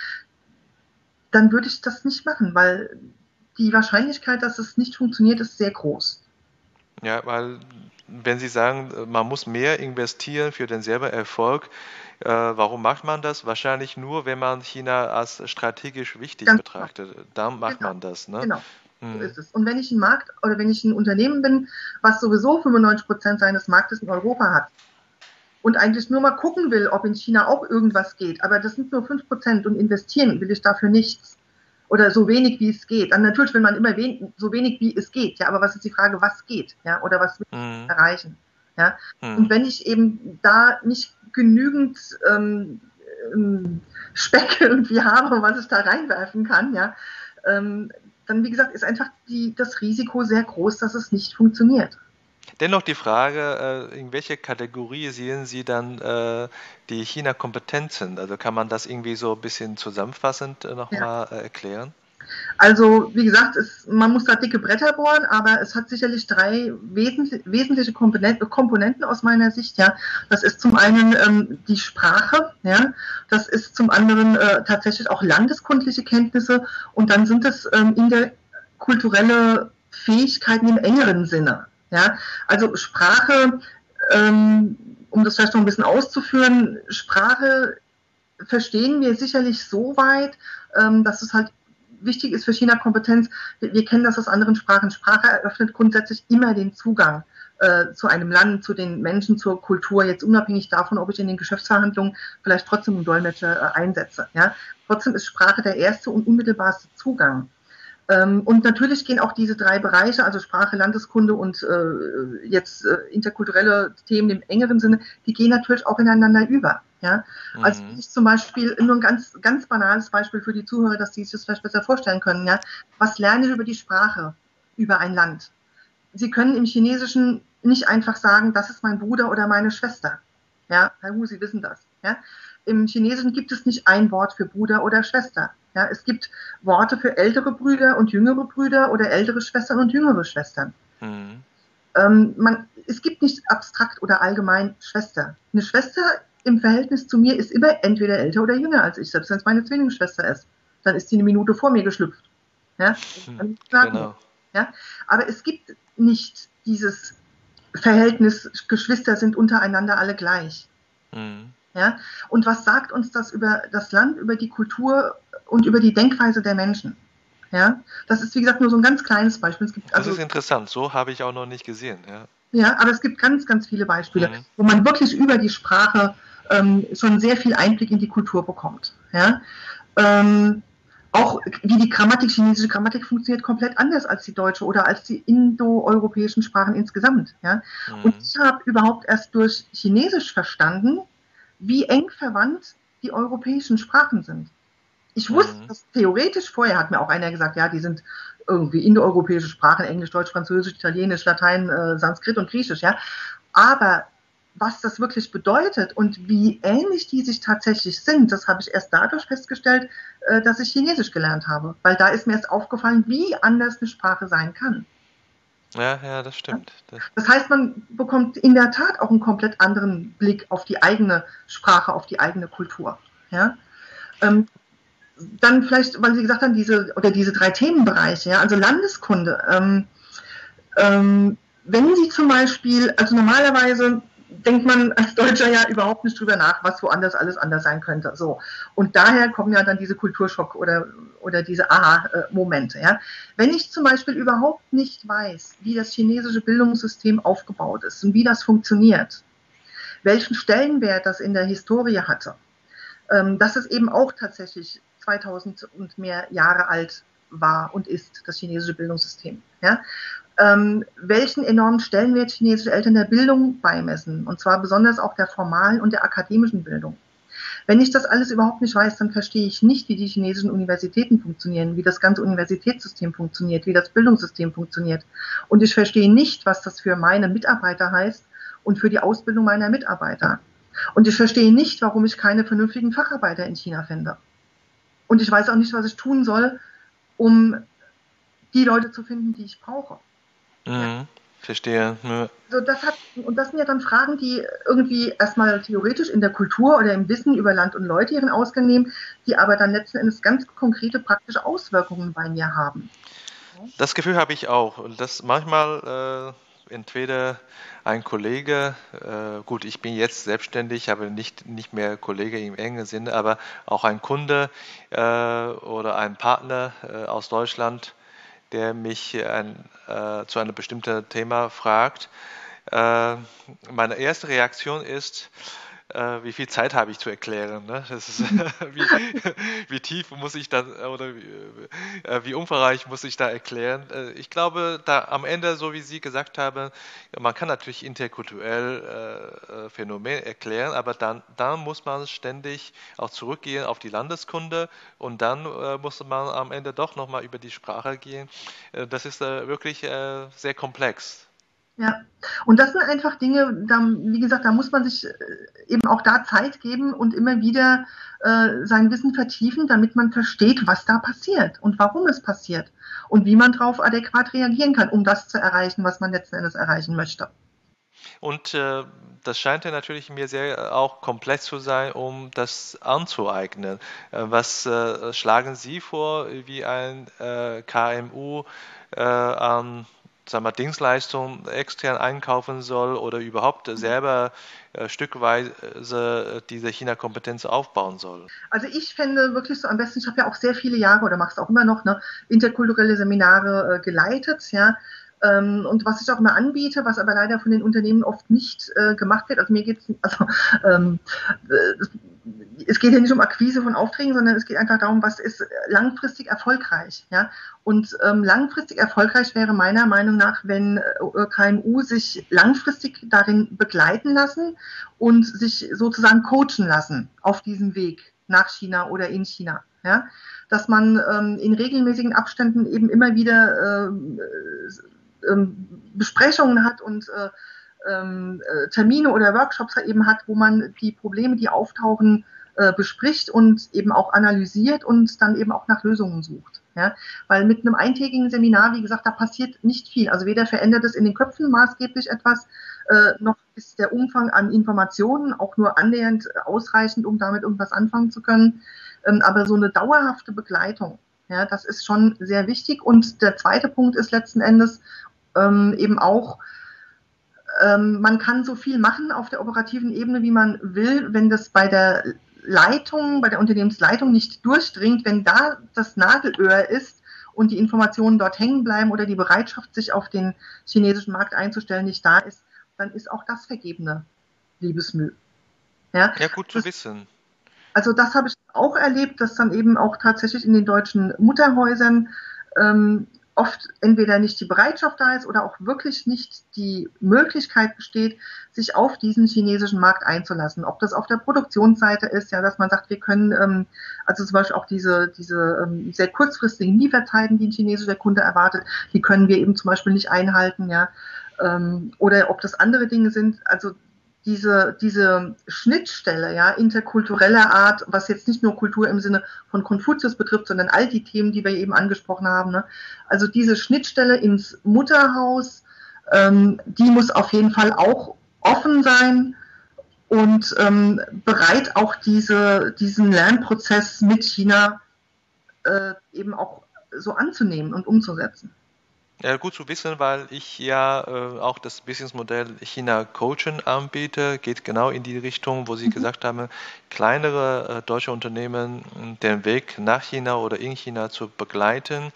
dann würde ich das nicht machen, weil die Wahrscheinlichkeit, dass es nicht funktioniert, ist sehr groß. Ja, weil wenn Sie sagen, man muss mehr investieren für denselben Erfolg, äh, warum macht man das? Wahrscheinlich nur, wenn man China als strategisch wichtig Ganz genau. betrachtet. Dann macht Genau. man das, ne? Genau. So Hm. ist es. Und wenn ich ein Markt oder wenn ich ein Unternehmen bin, was sowieso fünfundneunzig Prozent seines Marktes in Europa hat und eigentlich nur mal gucken will, ob in China auch irgendwas geht, aber das sind nur fünf Prozent und investieren will ich dafür nichts oder so wenig wie es geht. Dann natürlich will man immer wen, so wenig wie es geht, ja, aber was ist die Frage, was geht, ja, oder was will ich Hm. erreichen, ja? Hm. Und wenn ich eben da nicht genügend ähm, ähm, Speck irgendwie habe, was ich da reinwerfen kann, ja, ähm, dann wie gesagt ist einfach die, das Risiko sehr groß, dass es nicht funktioniert. Dennoch die Frage, äh, in welche Kategorie sehen Sie dann äh, die China-Kompetenzen? Also kann man das irgendwie so ein bisschen zusammenfassend äh, nochmal äh, erklären? Also, wie gesagt, es, man muss da dicke Bretter bohren, aber es hat sicherlich drei wesentlich, wesentliche Komponenten, Komponenten aus meiner Sicht. Ja. Das ist zum einen ähm, die Sprache, ja. Das ist zum anderen äh, tatsächlich auch landeskundliche Kenntnisse und dann sind es ähm, interkulturelle Fähigkeiten im engeren Sinne. Ja. Also Sprache, ähm, um das vielleicht noch ein bisschen auszuführen, Sprache verstehen wir sicherlich so weit, ähm, dass es halt wichtig ist für China-Kompetenz. Wir, wir kennen das aus anderen Sprachen. Sprache eröffnet grundsätzlich immer den Zugang äh, zu einem Land, zu den Menschen, zur Kultur, jetzt unabhängig davon, ob ich in den Geschäftsverhandlungen vielleicht trotzdem einen Dolmetscher äh, einsetze. Ja? Trotzdem ist Sprache der erste und unmittelbarste Zugang. Ähm, und natürlich gehen auch diese drei Bereiche, also Sprache, Landeskunde und äh, jetzt äh, interkulturelle Themen im engeren Sinne, die gehen natürlich auch ineinander über. Ja? Mhm. Also ich zum Beispiel, nur ein ganz, ganz banales Beispiel für die Zuhörer, dass die sich das vielleicht besser vorstellen können. Ja? Was lerne ich über die Sprache, über ein Land? Sie können im Chinesischen nicht einfach sagen, das ist mein Bruder oder meine Schwester. Ja, Herr Hu, Sie wissen das. Ja? Im Chinesischen gibt es nicht ein Wort für Bruder oder Schwester. Ja, es gibt Worte für ältere Brüder und jüngere Brüder oder ältere Schwestern und jüngere Schwestern. Mhm. Ähm, man, es gibt nicht abstrakt oder allgemein Schwester. Eine Schwester im Verhältnis zu mir ist immer entweder älter oder jünger als ich, selbst wenn es meine Zwillingsschwester ist. dann ist die eine Minute vor mir geschlüpft. Ja? Hm, genau. Ja? Aber es gibt nicht dieses Verhältnis, Geschwister sind untereinander alle gleich. Hm. Ja? Und was sagt uns das über das Land, über die Kultur und über die Denkweise der Menschen? Ja? Das ist, wie gesagt, nur so ein ganz kleines Beispiel. Es gibt also, das ist interessant, so habe ich auch noch nicht gesehen. Ja, ja, aber es gibt ganz, ganz viele Beispiele, mhm. wo man wirklich über die Sprache ähm, schon sehr viel Einblick in die Kultur bekommt. Ja? Ähm, auch wie die Grammatik, chinesische Grammatik funktioniert komplett anders als die deutsche oder als die indoeuropäischen Sprachen insgesamt. Ja? Mhm. Und ich habe überhaupt erst durch Chinesisch verstanden, wie eng verwandt die europäischen Sprachen sind. Ich wusste Mhm. das theoretisch vorher, hat mir auch einer gesagt, ja, die sind irgendwie indoeuropäische Sprachen, Englisch, Deutsch, Französisch, Italienisch, Latein, äh, Sanskrit und Griechisch, ja. Aber was das wirklich bedeutet und wie ähnlich die sich tatsächlich sind, das habe ich erst dadurch festgestellt, äh, dass ich Chinesisch gelernt habe. Weil da ist mir erst aufgefallen, wie anders eine Sprache sein kann. Ja, ja, das stimmt. Das, das heißt, man bekommt in der Tat auch einen komplett anderen Blick auf die eigene Sprache, auf die eigene Kultur. Ja? Ähm, dann vielleicht, weil Sie gesagt haben, diese, oder diese drei Themenbereiche, ja, also Landeskunde. Ähm, ähm, wenn Sie zum Beispiel, also normalerweise denkt man als Deutscher ja überhaupt nicht drüber nach, was woanders alles anders sein könnte. So. Und daher kommen ja dann diese Kulturschock oder, oder diese Aha-Momente. Ja. Wenn ich zum Beispiel überhaupt nicht weiß, wie das chinesische Bildungssystem aufgebaut ist und wie das funktioniert, welchen Stellenwert das in der Historie hatte, ähm, dass es eben auch tatsächlich zweitausend und mehr Jahre alt war und ist, das chinesische Bildungssystem. Ja? Ähm, welchen enormen Stellenwert chinesische Eltern der Bildung beimessen, und zwar besonders auch der formalen und der akademischen Bildung. Wenn ich das alles überhaupt nicht weiß, dann verstehe ich nicht, wie die chinesischen Universitäten funktionieren, wie das ganze Universitätssystem funktioniert, wie das Bildungssystem funktioniert. Und ich verstehe nicht, was das für meine Mitarbeiter heißt und für die Ausbildung meiner Mitarbeiter. Und ich verstehe nicht, warum ich keine vernünftigen Facharbeiter in China finde. Und ich weiß auch nicht, was ich tun soll, um die Leute zu finden, die ich brauche. mhm. Ja. Verstehe. Ja. Also das hat, und das sind ja dann Fragen, die irgendwie erstmal theoretisch in der Kultur oder im Wissen über Land und Leute ihren Ausgang nehmen, die aber dann letzten Endes ganz konkrete praktische Auswirkungen bei mir haben. Das Gefühl habe ich auch. Und das manchmal äh, entweder ein Kollege, äh, gut, ich bin jetzt selbstständig, aber nicht, nicht mehr Kollege im engen Sinne, aber auch ein Kunde äh, oder ein Partner äh, aus Deutschland, der mich ein, äh, zu einem bestimmten Thema fragt. Äh, meine erste Reaktion ist, äh, wie viel Zeit habe ich zu erklären? Ne? Das ist, wie, wie tief muss ich dann oder wie, äh, wie umfangreich muss ich da erklären? Äh, ich glaube, da am Ende, so wie Sie gesagt haben, man kann natürlich interkulturell äh, Phänomen erklären, aber dann, dann muss man ständig auch zurückgehen auf die Landeskunde und dann äh, muss man am Ende doch nochmal über die Sprache gehen. Äh, das ist äh, wirklich äh, sehr komplex. Ja, und das sind einfach Dinge, da, wie gesagt, da muss man sich eben auch da Zeit geben und immer wieder äh, sein Wissen vertiefen, damit man versteht, was da passiert und warum es passiert und wie man darauf adäquat reagieren kann, um das zu erreichen, was man letzten Endes erreichen möchte. Und äh, das scheint ja natürlich mir sehr auch komplex zu sein, um das anzueignen. Äh, was äh, schlagen Sie vor, wie ein äh, K M U äh, an sagen wir, Dienstleistungen extern einkaufen soll oder überhaupt selber äh, stückweise diese China-Kompetenz aufbauen soll? Also ich fände wirklich so am besten, ich habe ja auch sehr viele Jahre oder mache es auch immer noch, ne, interkulturelle Seminare äh, geleitet, ja. Ähm, und was ich auch immer anbiete, was aber leider von den Unternehmen oft nicht äh, gemacht wird, also mir geht es, also ähm, äh, es geht ja nicht um Akquise von Aufträgen, sondern es geht einfach darum, was ist langfristig erfolgreich. Ja? Und ähm, langfristig erfolgreich wäre meiner Meinung nach, wenn äh, K M U sich langfristig darin begleiten lassen und sich sozusagen coachen lassen auf diesem Weg nach China oder in China. Ja? Dass man ähm, in regelmäßigen Abständen eben immer wieder äh, äh, Besprechungen hat und äh, äh, Termine oder Workshops eben hat, wo man die Probleme, die auftauchen, äh, bespricht und eben auch analysiert und dann eben auch nach Lösungen sucht. Ja? Weil mit einem eintägigen Seminar, wie gesagt, da passiert nicht viel. Also weder verändert es in den Köpfen maßgeblich etwas, äh, noch ist der Umfang an Informationen auch nur annähernd ausreichend, um damit irgendwas anfangen zu können. ähm, aber so eine dauerhafte Begleitung, ja, das ist schon sehr wichtig. Und der zweite Punkt ist letzten Endes ähm, eben auch, ähm, man kann so viel machen auf der operativen Ebene, wie man will, wenn das bei der Leitung, bei der Unternehmensleitung nicht durchdringt, wenn da das Nadelöhr ist und die Informationen dort hängen bleiben oder die Bereitschaft, sich auf den chinesischen Markt einzustellen, nicht da ist, dann ist auch das vergebene Liebesmüh. Ja, Ja, gut zu das, wissen. also das habe ich auch erlebt, dass dann eben auch tatsächlich in den deutschen Mutterhäusern ähm, oft entweder nicht die Bereitschaft da ist oder auch wirklich nicht die Möglichkeit besteht, sich auf diesen chinesischen Markt einzulassen. Ob das auf der Produktionsseite ist, ja, dass man sagt, wir können ähm, also zum Beispiel auch diese, diese ähm, sehr kurzfristigen Lieferzeiten, die ein chinesischer Kunde erwartet, die können wir eben zum Beispiel nicht einhalten, ja. Ähm, oder ob das andere Dinge sind, also diese, diese Schnittstelle, ja, interkultureller Art, was jetzt nicht nur Kultur im Sinne von Konfuzius betrifft, sondern all die Themen, die wir eben angesprochen haben. Ne? Also diese Schnittstelle ins Mutterhaus, ähm, die muss auf jeden Fall auch offen sein und ähm, bereit, auch diese, diesen Lernprozess mit China äh, eben auch so anzunehmen und umzusetzen. Ja, gut zu wissen, weil ich ja äh, auch das Businessmodell China Coaching anbiete, geht genau in die Richtung, wo Sie gesagt haben, kleinere äh, deutsche Unternehmen mh, den Weg nach China oder in China zu begleiten.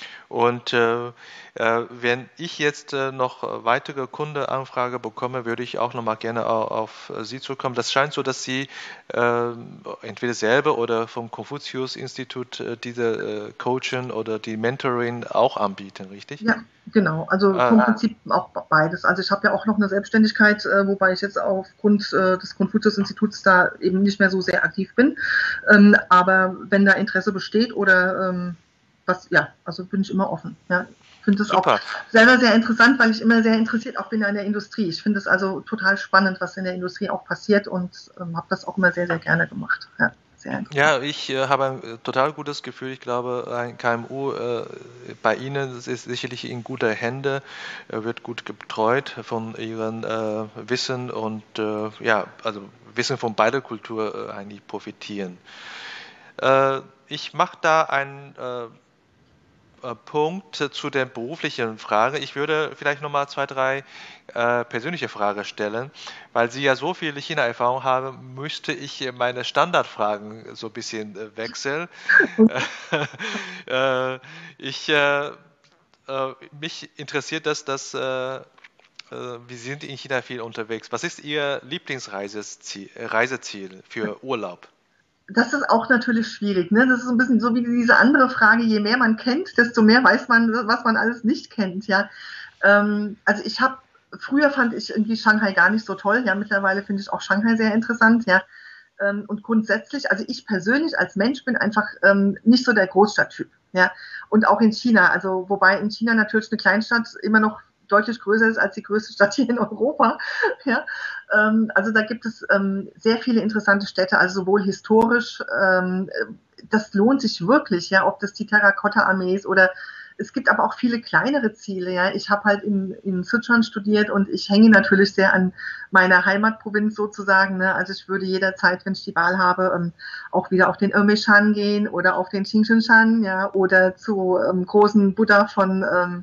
Und äh, äh, wenn ich jetzt äh, noch weitere Kundeanfrage bekomme, würde ich auch nochmal gerne au- auf Sie zukommen. Das scheint so, dass Sie äh, entweder selber oder vom Konfuzius-Institut äh, diese äh, Coaching oder die Mentoring auch anbieten, richtig? Ja, genau. Also Ah, vom Prinzip auch beides. Also ich habe ja auch noch eine Selbstständigkeit, äh, wobei ich jetzt aufgrund äh, des Konfuzius-Instituts da eben nicht mehr so sehr aktiv bin. Ähm, aber wenn da Interesse besteht oder ähm, was, ja, also bin ich immer offen. Ja. Ich finde es auch super. selber sehr interessant, weil ich immer sehr interessiert auch bin an der Industrie. Ich finde es also total spannend, was in der Industrie auch passiert und ähm, habe das auch immer sehr, sehr gerne gemacht. Ja, sehr interessant. Ja, ich äh, habe ein äh, total gutes Gefühl. Ich glaube, ein K M U äh, bei Ihnen ist sicherlich in guter Hände, äh, wird gut betreut von Ihren äh, Wissen und äh, ja, also Wissen von beider Kultur äh, eigentlich profitieren. Äh, ich mache da ein äh, äh, Punkt zu der beruflichen Frage. Ich würde vielleicht nochmal zwei, drei äh, persönliche Fragen stellen, weil Sie ja so viel China-Erfahrung haben, müsste ich äh, meine Standardfragen so ein bisschen äh, wechseln. äh, ich, äh, äh, mich interessiert das, dass äh, äh, wir sind in China viel unterwegs. Was ist Ihr Lieblingsreiseziel Reiseziel für Urlaub? Das ist auch natürlich schwierig. Ne? Das ist so ein bisschen so wie diese andere Frage, je mehr man kennt, desto mehr weiß man, was man alles nicht kennt. Ja? Ähm, also ich habe, früher fand ich irgendwie Shanghai gar nicht so toll. Ja, mittlerweile finde ich auch Shanghai sehr interessant. Ja? Ähm, und grundsätzlich, also ich persönlich als Mensch bin einfach ähm, nicht so der Großstadttyp. Ja? Und auch in China, also wobei in China natürlich eine Kleinstadt immer noch deutlich größer ist als die größte Stadt hier in Europa. Ja? Ähm, also da gibt es ähm, sehr viele interessante Städte, also sowohl historisch, ähm, das lohnt sich wirklich, ja, ob das die Terrakotta-Armee ist oder es gibt aber auch viele kleinere Ziele. Ja. Ich habe halt in, in Sichuan studiert und ich hänge natürlich sehr an meiner Heimatprovinz sozusagen. Ne. Also ich würde jederzeit, wenn ich die Wahl habe, ähm, auch wieder auf den Irmishan gehen oder auf den Qingshan, ja, oder zu ähm, großen Buddha von ähm,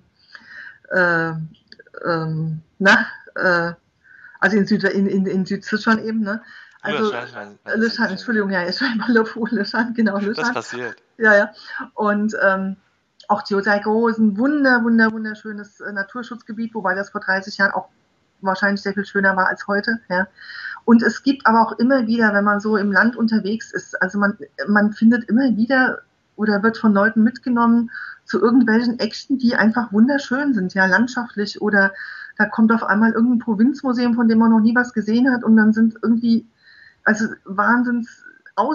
äh, ähm, na, äh, also in, Süd, in, in, in Südsichuan eben, ne? Also Löschern, mein, meinen Sie Löschan, wahrscheinlich. Entschuldigung, ja, ich schreibe mal Löfu, Löschan, genau, Das Löschan. passiert. Ja, ja. Und ähm, auch Jiuzhaigou ist ein wunder, wunder, wunderschönes äh, Naturschutzgebiet, wobei das vor dreißig Jahren auch wahrscheinlich sehr viel schöner war als heute. Ja. Und es gibt aber auch immer wieder, wenn man so im Land unterwegs ist, also man, man findet immer wieder oder wird von Leuten mitgenommen zu irgendwelchen Action, die einfach wunderschön sind, ja, landschaftlich oder da kommt auf einmal irgendein Provinzmuseum, von dem man noch nie was gesehen hat und dann sind irgendwie, also Wahnsinns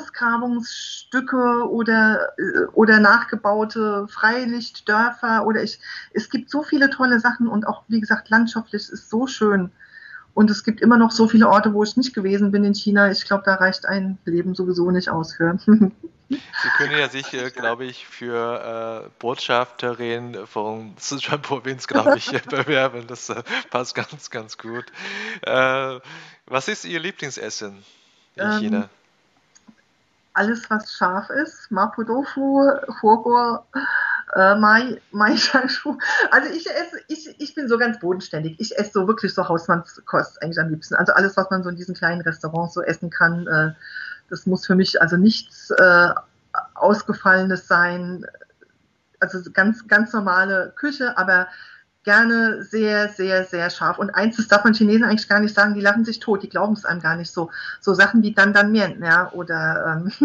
Ausgrabungsstücke oder, oder nachgebaute Freilichtdörfer oder ich, es gibt so viele tolle Sachen und auch, wie gesagt, landschaftlich ist so schön. Und es gibt immer noch so viele Orte, wo ich nicht gewesen bin in China. Ich glaube, da reicht ein Leben sowieso nicht aus für. Sie können ja sich, äh, glaube ich, für äh, Botschafterin von Sichuan-Provinz, glaube ich, bewerben. Das äh, passt ganz, ganz gut. Äh, was ist Ihr Lieblingsessen in ähm, China? alles, was scharf ist. Mapo Tofu, Huoguo, äh, Mai, Mai Shangshu. Also ich esse, ich, ich bin so ganz bodenständig. Ich esse so wirklich so Hausmannskost eigentlich am liebsten. Also alles, was man so in diesen kleinen Restaurants so essen kann, äh, das muss für mich also nichts äh, Ausgefallenes sein. Also ganz, ganz normale Küche, aber gerne sehr, sehr, sehr scharf. Und eins, das darf man Chinesen eigentlich gar nicht sagen, die lachen sich tot, die glauben es einem gar nicht so. So Sachen wie Dan Dan Mien, ja, oder ähm,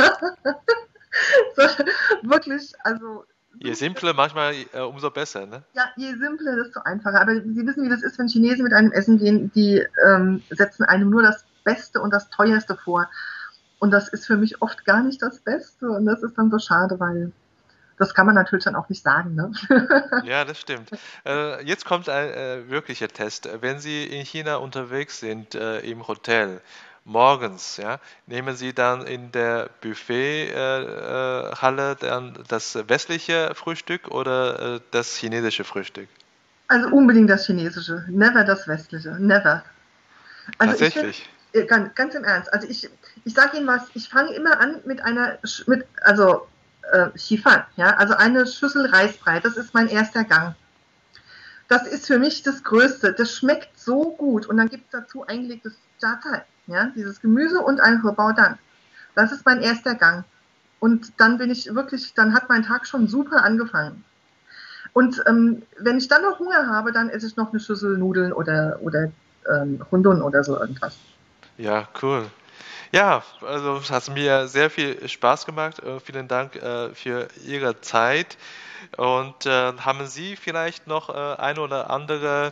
so, wirklich, also. Je simpler, manchmal äh, umso besser, ne? Ja, je simpler, desto einfacher. Aber Sie wissen, wie das ist, wenn Chinesen mit einem essen gehen, die ähm, setzen einem nur das Beste und das Teuerste vor. Und das ist für mich oft gar nicht das Beste. Und das ist dann so schade, weil das kann man natürlich dann auch nicht sagen, ne? Ja, das stimmt. Äh, jetzt kommt ein äh, wirklicher Test. Wenn Sie in China unterwegs sind, äh, im Hotel, morgens, ja, nehmen Sie dann in der Buffethalle äh, äh, Halle dann das westliche Frühstück oder äh, das chinesische Frühstück? Also unbedingt das Chinesische, never das Westliche, never. Also ich finde, Tatsächlich. ganz, ganz im Ernst, also ich, ich sage Ihnen was, ich fange immer an mit einer, mit, also äh, Xifan, ja, also eine Schüssel Reisbrei, das ist mein erster Gang. Das ist für mich das Größte, das schmeckt so gut und dann gibt es dazu eingelegtes Jiatai, ja, dieses Gemüse und ein Hebaodan. Das ist mein erster Gang. Und dann bin ich wirklich, dann hat mein Tag schon super angefangen. Und ähm, wenn ich dann noch Hunger habe, dann esse ich noch eine Schüssel Nudeln oder, oder ähm, Hundun oder so irgendwas. Ja, cool. Ja, also es hat mir sehr viel Spaß gemacht. Äh, vielen Dank äh, für Ihre Zeit. Und äh, haben Sie vielleicht noch äh, ein oder andere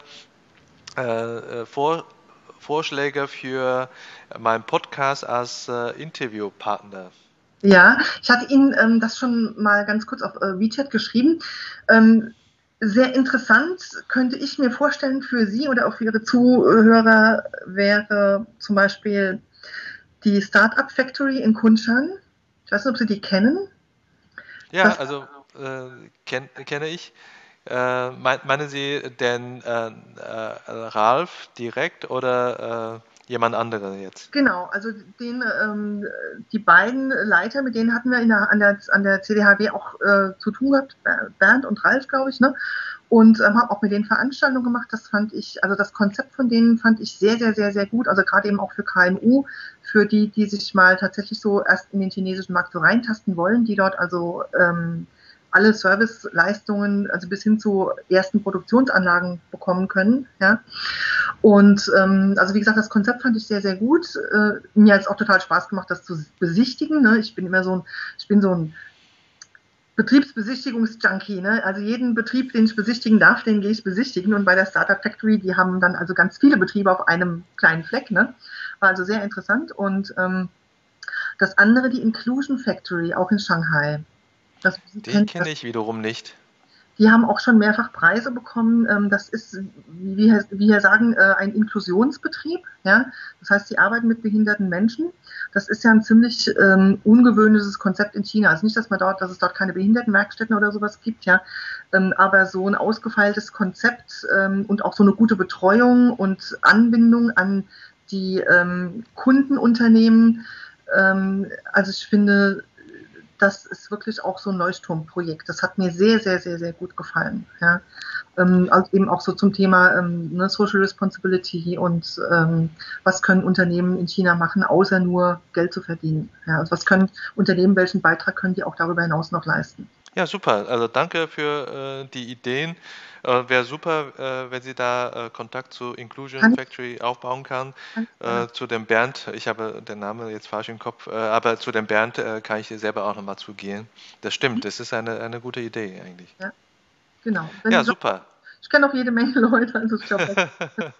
äh, äh, Vor Vorschläge für meinen Podcast als äh, Interviewpartner? Ja, ich hatte Ihnen ähm, das schon mal ganz kurz auf äh, WeChat geschrieben. Ähm, sehr interessant könnte ich mir vorstellen für Sie oder auch für Ihre Zuhörer wäre zum Beispiel die Startup Factory in Kunshan. Ich weiß nicht, ob Sie die kennen. Ja, Das, also äh, kenn, kenne ich. Äh, mein, meinen Sie den äh, äh, Ralf direkt oder äh, jemand anderen jetzt? genau, also den, ähm, die beiden Leiter, mit denen hatten wir in der, an, der, an der C D H W auch äh, zu tun gehabt, Bernd und Ralf, glaube ich, ne? Und ähm, habe auch mit denen Veranstaltungen gemacht. Das fand ich, also das Konzept von denen fand ich sehr, sehr, sehr, sehr gut. Also gerade eben auch für K M U, für die, die sich mal tatsächlich so erst in den chinesischen Markt so reintasten wollen, die dort also ähm, alle Serviceleistungen, also bis hin zu ersten Produktionsanlagen bekommen können. Ja. Und ähm, also wie gesagt, das Konzept fand ich sehr, sehr gut. Äh, mir hat es auch total Spaß gemacht, das zu besichtigen. Ne? Ich bin immer so ein, ich bin so ein Betriebsbesichtigungsjunkie, ne? Also jeden Betrieb, den ich besichtigen darf, den gehe ich besichtigen. Und bei der Startup Factory, die haben dann also ganz viele Betriebe auf einem kleinen Fleck, ne? War also sehr interessant. Und ähm, das andere, die Inclusion Factory, auch in Shanghai. Das, Sie Die kennen kenne das. ich wiederum nicht. Die haben auch schon mehrfach Preise bekommen. Das ist, wie wir sagen, ein Inklusionsbetrieb. Ja? Das heißt, sie arbeiten mit behinderten Menschen. Das ist ja ein ziemlich ähm, ungewöhnliches Konzept in China. Also nicht, dass man dort, dass es dort keine Behindertenwerkstätten oder sowas gibt, ja, ähm, aber so ein ausgefeiltes Konzept ähm, und auch so eine gute Betreuung und Anbindung an die ähm, Kundenunternehmen. Ähm, also ich finde, das ist wirklich auch so ein Leuchtturmprojekt. Das hat mir sehr, sehr, sehr, sehr gut gefallen. Ja. Ähm, also eben auch so zum Thema ähm, ne, Social Responsibility und ähm, was können Unternehmen in China machen, außer nur Geld zu verdienen. Ja. Also was können Unternehmen, welchen Beitrag können die auch darüber hinaus noch leisten? Ja, super. Also danke für äh, die Ideen. Äh, Wäre super, äh, wenn Sie da äh, Kontakt zu Inclusion Kann ich, Factory aufbauen kann. kann ich gerne. Äh, zu dem Bernd, ich habe den Namen jetzt falsch im Kopf, äh, aber zu dem Bernd äh, kann ich selber auch nochmal zugehen. Das stimmt, das ist eine, eine gute Idee eigentlich. Ja, genau. Wenn Ja, Sie sagen, super. ich kenne auch jede Menge Leute, also ich glaube, das ist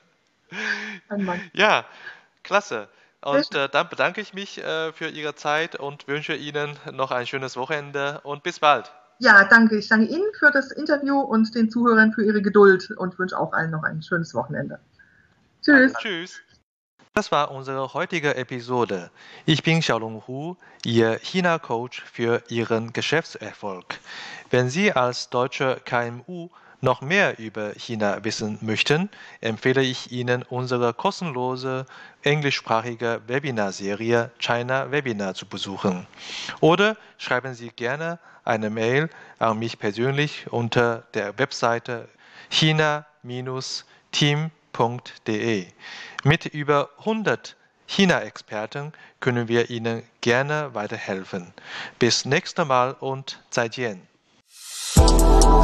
ein Mann. Ja, klasse. Sehr Und schön. äh, dann bedanke ich mich äh, für Ihre Zeit und wünsche Ihnen noch ein schönes Wochenende und bis bald. Ja, danke. Ich danke Ihnen für das Interview und den Zuhörern für Ihre Geduld und wünsche auch allen noch ein schönes Wochenende. Tschüss. Tschüss. Das war unsere heutige Episode. Ich bin Xiaolong Hu, Ihr China-Coach für Ihren Geschäftserfolg. Wenn Sie als deutsche K M U noch mehr über China wissen möchten, empfehle ich Ihnen unsere kostenlose englischsprachige Webinarserie China Webinar zu besuchen. Oder schreiben Sie gerne eine Mail an mich persönlich unter der Webseite china Bindestrich team punkt de. Mit über hundert China-Experten können wir Ihnen gerne weiterhelfen. Bis nächstes Mal und 再见.